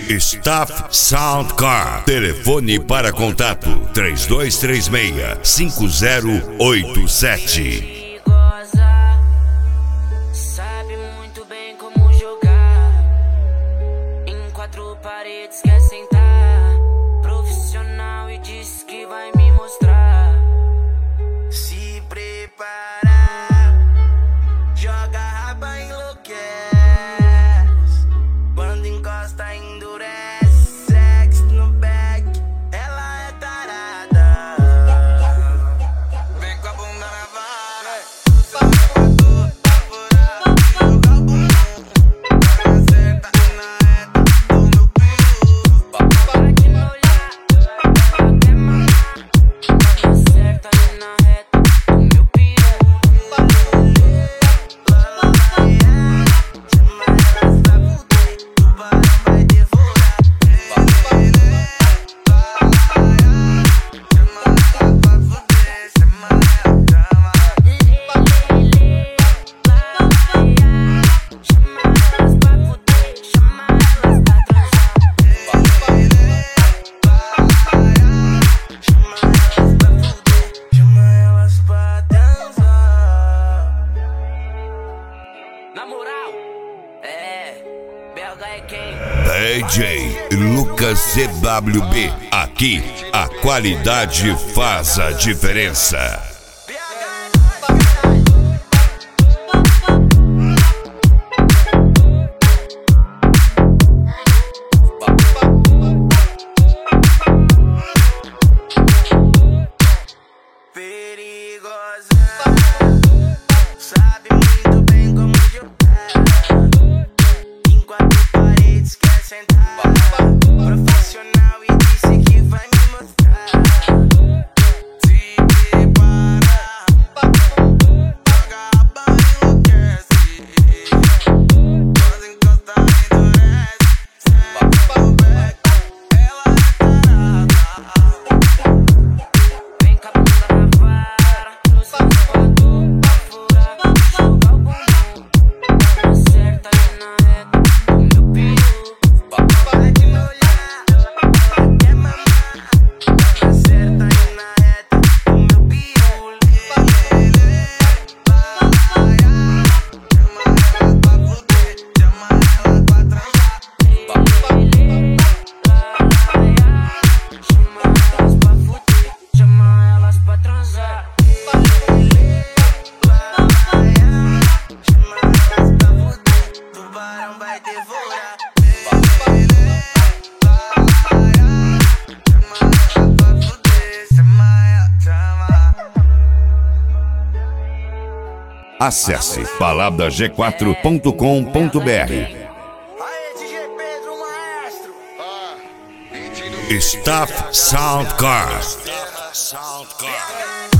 Staff Sound Car. Telefone para contato 3236-5087. Sabe muito bem como jogar. Em quatro paredes quer sentar. Profissional e disse que vai me mostrar. Se prepara, joga a raba, enlouquece. Quando encosta, endurece. Sex no back, ela é tarada. Vem com a bunda na vara. Tá furado, joga o bumbum. Acerta na reta do meu peru. Pode me olhar, quer mamar. Acerta na reta do meu peru. Chama elas pra fuder, tubarão vai devorar. Chama elas pra fuder, chama elas, pra transar. Na moral, BH é quem? DJ Lucas CWB. Aqui a qualidade faz a diferença. Perigosa, sabe muito bem como jogar. Em quatro paredes quer sentar. Profissional e disse que vai me mostrar. Se prepara, joga a raba, enlouquece. Quando encosta, endurece. Sex no back, ela é tarada. Vem com a bunda na vara, no sapato, tá furado, joga o bumbum. Acerta na reta do meu peru. Pode me olhar, quer mamar. Acerta na reta do meu peru. Chama elas pra fuder, chama elas pra transar. Chama elas pra fuder, chama elas pra transar. Chama elas pra fuder, tubarão vai devorar. Chama elas pra fuder, chama elas, chama. Acesse palabrag4.com.br. Aê, DJ Pedro Maestro. Staff Sound Car.